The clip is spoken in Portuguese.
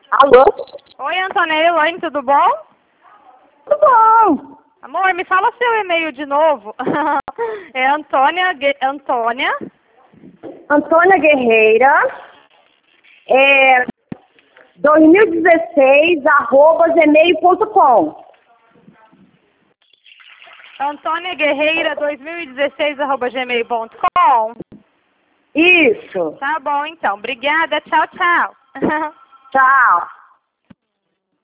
Alô? Oi, Antônia e Elaine, tudo bom? Tudo bom. Amor, me fala seu e-mail de novo. É Antônia Antônia Guerreira, 2016, @gmail.com. antoniaguerreira2016@gmail.com. Isso. Tá bom, então. Obrigada. Tchau, tchau. Tchau.